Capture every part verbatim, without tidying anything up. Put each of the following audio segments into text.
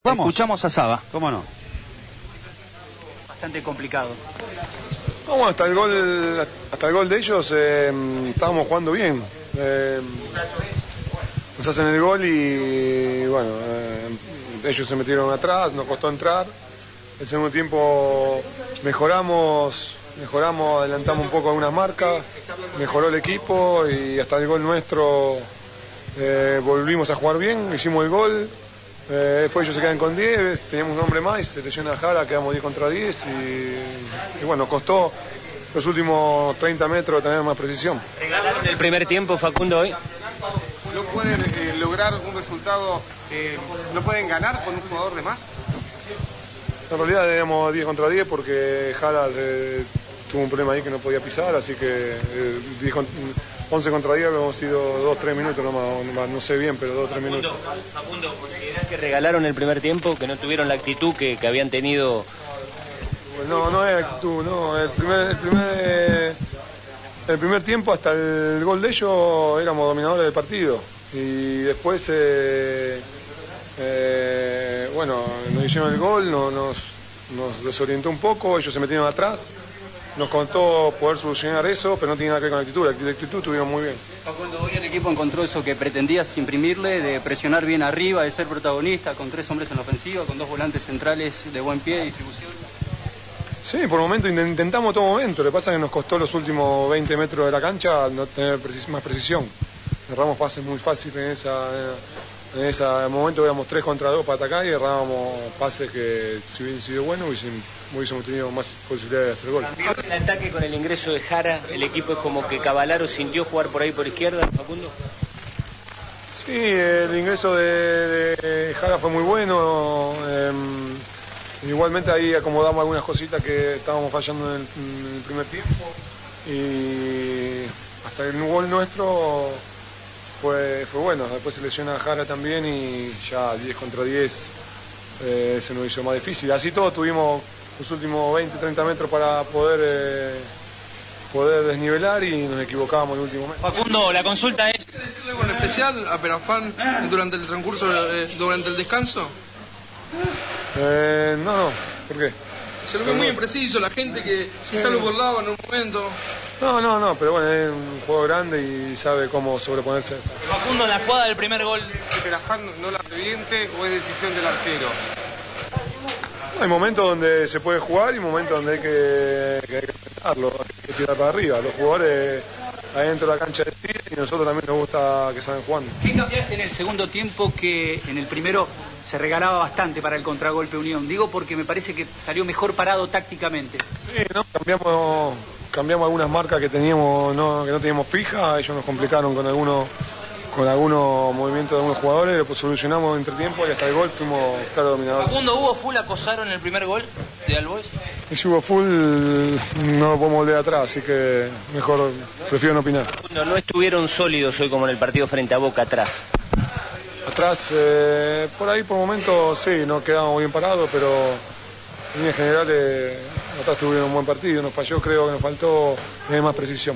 Vamos. Escuchamos a Saba. ¿Cómo no? Bastante complicado. No, bueno, hasta el gol, hasta el gol de ellos eh, estábamos jugando bien. Eh, nos hacen el gol y bueno, eh, ellos se metieron atrás, nos costó entrar. El segundo tiempo mejoramos, mejoramos, adelantamos un poco algunas marcas, mejoró el equipo y hasta el gol nuestro eh, volvimos a jugar bien, hicimos el gol. Eh, después ellos se quedan con diez, teníamos un hombre más, se lesiona Jara, quedamos diez contra diez y, y bueno, costó los últimos treinta metros tener más precisión. ¿Regalaron el primer tiempo, Facundo, hoy? ¿No pueden eh, lograr un resultado, eh, no pueden ganar con un jugador de más? En realidad teníamos diez contra diez porque Jara eh, tuvo un problema ahí que no podía pisar, así que eh, diez, once contra diez habíamos sido dos tres minutos nomás, nomás, no sé bien, pero dos tres minutos. Facundo, ¿considerás que regalaron el primer tiempo, que no tuvieron la actitud que, que habían tenido? No, no es actitud, no, el primer, el primer, el primer tiempo hasta el gol de ellos éramos dominadores del partido y después, eh, eh, bueno, nos hicieron el gol, nos, nos, nos desorientó un poco, ellos se metieron atrás. Nos contó poder solucionar eso, pero no tiene nada que ver con la actitud. La actitud estuvieron muy bien. Cuando hoy el equipo encontró eso que pretendías imprimirle, de presionar bien arriba, de ser protagonista, con tres hombres en la ofensiva, con dos volantes centrales de buen pie, distribución. Sí, por momentos intentamos todo momento. Lo que pasa es que nos costó los últimos veinte metros de la cancha no tener precis más precisión. Erramos pases muy fáciles en esa... En ese momento éramos tres contra dos para atacar y errábamos pases que si hubiesen sido buenos hubiésemos, hubiésemos tenido más posibilidades de hacer gol. ¿Cambió el ataque con el ingreso de Jara? ¿El equipo es como que Cavallaro sintió jugar por ahí por izquierda, Facundo? Sí, el ingreso de, de Jara fue muy bueno. Eh, igualmente ahí acomodamos algunas cositas que estábamos fallando en el, en el primer tiempo y hasta el gol nuestro Fue, fue bueno, después se lesiona a Jara también y ya diez contra diez eh, se nos hizo más difícil. Así todo tuvimos los últimos veinte treinta metros para poder, eh, poder desnivelar y nos equivocábamos el último metro. Facundo, la consulta es... ¿Quieres decirle algo en especial a Perafán durante el transcurso, eh, durante el descanso? Eh, no, no, ¿por qué? Se lo ve muy impreciso, la gente que si sale por lado en un momento... No, no, no, pero bueno, es un juego grande y sabe cómo sobreponerse. Facundo, la jugada del primer gol. ¿Perafán no la reviente o es decisión del arquero? Hay momentos donde se puede jugar y momentos donde hay que, que, hay que enfrentarlo, hay que tirar para arriba. Los jugadores ahí dentro de la cancha deciden y nosotros también nos gusta que salgan jugando. ¿Qué cambiaste en el segundo tiempo que en el primero se regalaba bastante para el contragolpe Unión? Digo porque me parece que salió mejor parado tácticamente. Sí, no, cambiamos... Cambiamos algunas marcas que teníamos no, que no teníamos fijas, ellos nos complicaron con algunos con algunos movimientos de algunos jugadores, lo solucionamos entre tiempo y hasta el gol fuimos claro dominadores. Facundo, ¿hubo full acosaron en el primer gol de All Boys? Y si hubo full no lo podemos volver atrás, así que mejor prefiero no opinar. Facundo, no estuvieron sólidos hoy como en el partido frente a Boca atrás. Atrás, eh, por ahí por momentos sí, no quedamos bien parados, pero en líneas generales atrás tuvieron un buen partido, nos falló, creo que nos faltó tener más precisión.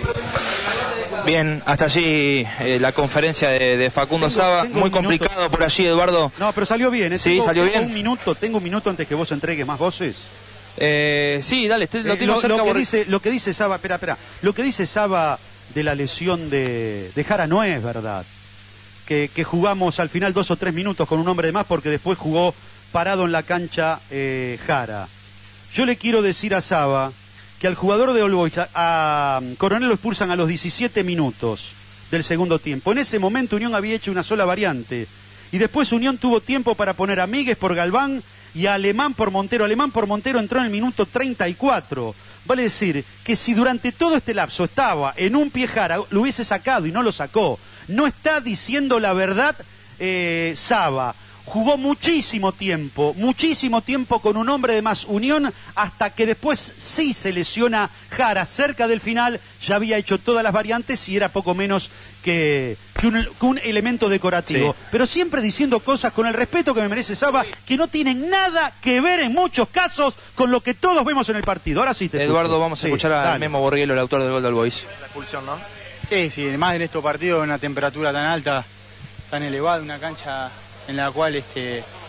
Bien, hasta allí eh, la conferencia de, de Facundo Tengo- Saba, tengo muy un minuto. complicado por allí, Eduardo. No, pero salió bien. ¿eh? Sí, Tengo- salió tengo bien. un minuto, tengo un minuto antes que vos entregues más voces. Eh, sí, dale, te- lo Eh, tengo lo, cerca. lo que por- dice, lo que dice Saba, espera, espera, lo que dice Saba de la lesión de, de Jara no es verdad. Que, que jugamos al final dos o tres minutos con un hombre de más porque después jugó parado en la cancha eh, Jara. Yo le quiero decir a Saba que al jugador de All Boys, a, a Coronel lo expulsan a los diecisiete minutos del segundo tiempo. En ese momento Unión había hecho una sola variante y después Unión tuvo tiempo para poner a Míguez por Galván y a Alemán por Montero. Alemán por Montero entró en el minuto treinta y cuatro. Vale decir que si durante todo este lapso estaba en un pie Jara, lo hubiese sacado y no lo sacó. No está diciendo la verdad eh, Saba. Jugó muchísimo tiempo, muchísimo tiempo con un hombre de más Unión, hasta que después sí se lesiona Jara cerca del final, ya había hecho todas las variantes y era poco menos que, que, un, que un elemento decorativo. Sí. Pero siempre diciendo cosas con el respeto que me merece Saba, que no tienen nada que ver en muchos casos con lo que todos vemos en el partido. Ahora sí te Eduardo, escucho. vamos a Sí, escuchar a dale. Memo Borriello, el autor del gol de All Boys. La expulsión, ¿no? Sí, sí, más en estos partidos, una temperatura tan alta, tan elevada, una cancha en la cual este,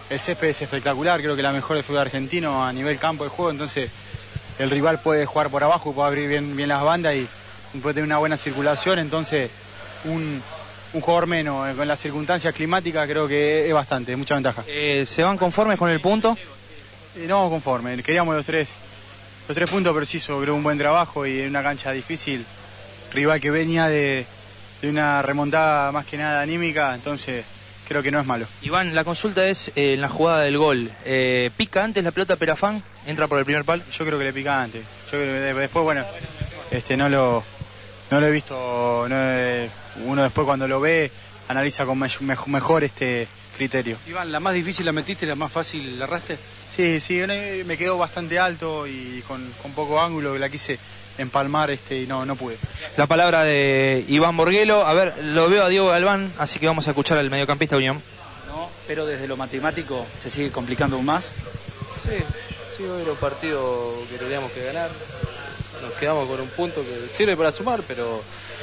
el césped es espectacular, creo que la mejor del fútbol argentino a nivel campo de juego, entonces el rival puede jugar por abajo, puede abrir bien, bien las bandas y puede tener una buena circulación, entonces un, un jugador menos, con las circunstancias climáticas creo que es bastante, es mucha ventaja. Eh, ¿Se van conformes con el punto? Eh, no conformes, queríamos los tres, los tres puntos, pero sí hizo creo un buen trabajo y en una cancha difícil, rival que venía de, de una remontada más que nada anímica, entonces creo que no es malo. Iván, la consulta es eh, en la jugada del gol. Eh, ¿Pica antes la pelota Perafán? ¿Entra por el primer palo? Yo creo que le pica antes. Yo creo que después, bueno, este no lo, no lo he visto. No he, uno después cuando lo ve analiza con me, me, mejor este criterio. Iván, ¿la más difícil la metiste y la más fácil la erraste? Sí, sí, me quedó bastante alto y con, con poco ángulo que la quise empalmar este y no, no pude. La palabra de Iván Borguelo. A ver, lo veo a Diego Galván, así que vamos a escuchar al mediocampista de Unión. No, pero desde lo matemático se sigue complicando aún más. Sí, sí, hoy los partidos que teníamos que ganar. Nos quedamos con un punto que sirve para sumar, pero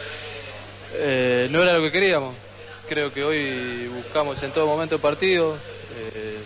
eh, no era lo que queríamos. Creo que hoy buscamos en todo momento el partido. Eh,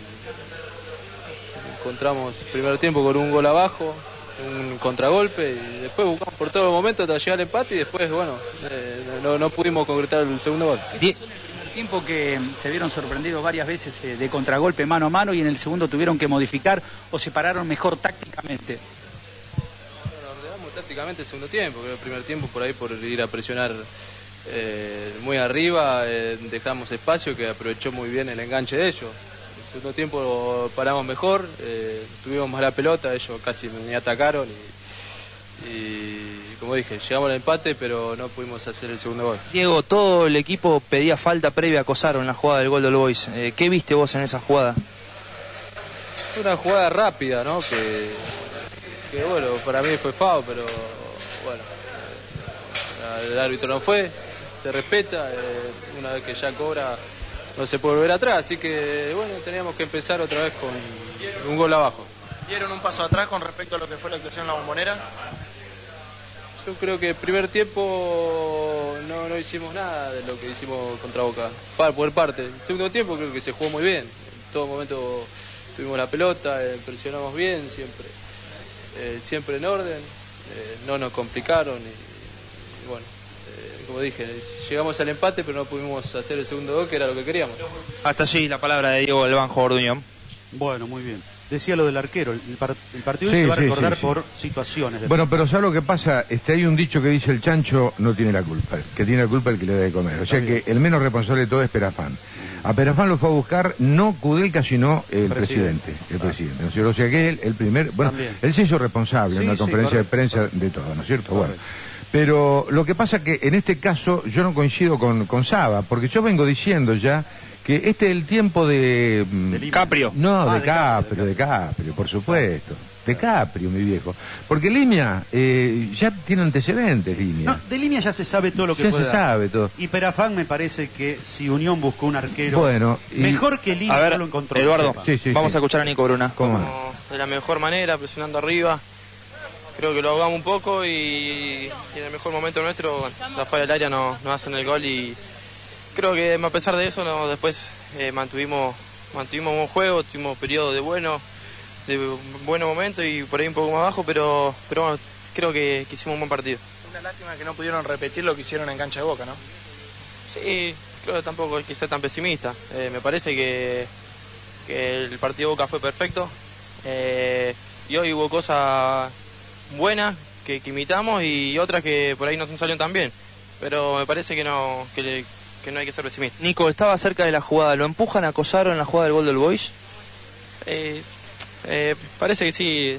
encontramos el primer tiempo con un gol abajo, un contragolpe y después buscamos por todo el momento hasta llegar al empate y después, bueno, eh, no, no pudimos concretar el segundo gol. El tiempo que se vieron sorprendidos varias veces eh, de contragolpe mano a mano y en el segundo tuvieron que modificar o se pararon mejor tácticamente. Bueno, ordenamos tácticamente el segundo tiempo, creo que el primer tiempo por ahí por ir a presionar eh, muy arriba, eh, dejamos espacio que aprovechó muy bien el enganche de ellos. El segundo tiempo paramos mejor, eh, tuvimos más la pelota, ellos casi ni atacaron y, y como dije, llegamos al empate pero no pudimos hacer el segundo gol. Diego, todo el equipo pedía falta previa a Cosaro en la jugada del gol del Boys. Eh, ¿Qué viste vos en esa jugada? Una jugada rápida, ¿no? Que, que bueno, para mí fue foul, pero bueno, el árbitro no fue, se respeta, eh, una vez que ya cobra no se puede volver atrás, así que bueno, teníamos que empezar otra vez con un gol abajo. ¿Dieron un paso atrás con respecto a lo que fue la actuación en la Bombonera? Yo creo que el primer tiempo no, no hicimos nada de lo que hicimos contra Boca, para, por parte. El segundo tiempo creo que se jugó muy bien, en todo momento tuvimos la pelota, eh, presionamos bien, siempre, eh, siempre en orden, eh, no nos complicaron y, y bueno. Como dije, llegamos al empate pero no pudimos hacer el segundo gol que era lo que queríamos. Hasta allí la palabra de Diego Galván, jugador de Unión. Bueno, muy bien. Decía lo del arquero, el, par el partido sí, se va a sí, recordar sí, sí. por situaciones. De bueno, pero ¿sabes lo que pasa? Este, hay un dicho que dice el chancho no tiene la culpa, que tiene la culpa el que le da de comer. O sea que el menos responsable de todo es Perafán. A Perafán lo fue a buscar no Kudelka, sino el presidente. presidente el ah. presidente, ¿no es cierto? O sea que él, el primer... Bueno, También. él se hizo responsable sí, en una sí, conferencia correcto. de prensa de todo, ¿no es cierto? Correcto. Bueno. Pero lo que pasa que en este caso yo no coincido con, con Saba, porque yo vengo diciendo ya que este es el tiempo de... ¿De Caprio? No, ah, de, de Caprio, de Caprio, por supuesto. De Caprio, mi viejo. Porque Limia eh, ya tiene antecedentes, Limia. No, de Limia ya se sabe todo lo que ya puede se dar. sabe todo. Y Perafán me parece que si Unión buscó un arquero bueno, y... mejor que Limia, a ver, no lo encontró. Eduardo, sí, sí, vamos sí. a escuchar a Nico Bruna. ¿Cómo? Como de la mejor manera, presionando arriba. Creo que lo ahogamos un poco y, y en el mejor momento nuestro, bueno, la falla del área nos, nos hacen el gol y creo que a pesar de eso no, después eh, mantuvimos mantuvimos un buen juego, tuvimos periodos de bueno, de buen momento y por ahí un poco más abajo, pero, pero bueno, creo que, que hicimos un buen partido. Una lástima que no pudieron repetir lo que hicieron en cancha de Boca, ¿no? Sí, creo que tampoco hay que ser tan pesimista. Eh, me parece que, que el partido de Boca fue perfecto eh, y hoy hubo cosas buenas que, que imitamos y otras que por ahí no salieron tan bien, pero me parece que no que, le, que no hay que ser pesimista. Nico, estaba cerca de la jugada, ¿lo empujan a Cosaro en la jugada del gol del Boys? Eh, eh, parece que sí,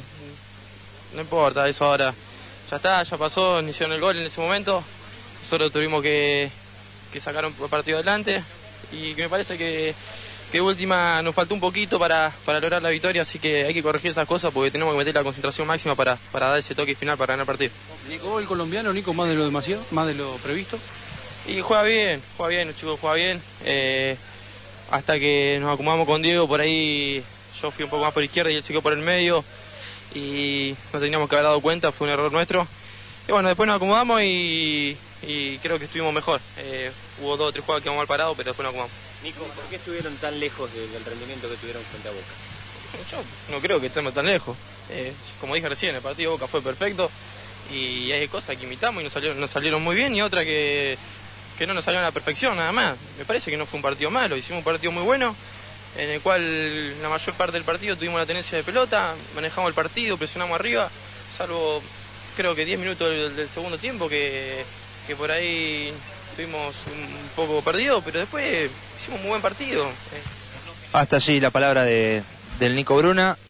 no importa eso ahora, ya está, ya pasó, hicieron el gol en ese momento, nosotros tuvimos que, que sacar un partido adelante y me parece que que última nos faltó un poquito para, para lograr la victoria, así que hay que corregir esas cosas porque tenemos que meter la concentración máxima para, para dar ese toque final para ganar el partido. Nico, el colombiano, Nico, más de lo demasiado, más de lo previsto. Y juega bien, juega bien, el chico juega bien. Eh, hasta que nos acomodamos con Diego, por ahí yo fui un poco más por izquierda y él se quedó por el medio y no teníamos que haber dado cuenta, fue un error nuestro. y bueno, después nos acomodamos y, y creo que estuvimos mejor. Eh, hubo dos o tres jugadas que íbamos mal parados, pero después nos acomodamos. Nico, ¿por qué estuvieron tan lejos del, del rendimiento que tuvieron frente a Boca? Yo no creo que estemos tan lejos. Eh, como dije recién, el partido de Boca fue perfecto y hay cosas que imitamos y nos salieron, nos salieron muy bien y otras que, que no nos salieron a la perfección, nada más. Me parece que no fue un partido malo, hicimos un partido muy bueno, en el cual la mayor parte del partido tuvimos la tenencia de pelota, manejamos el partido, presionamos arriba, salvo creo que diez minutos del, del segundo tiempo que, que por ahí estuvimos un poco perdidos, pero después hicimos un muy buen partido. Hasta allí la palabra de, del Nico Bruna.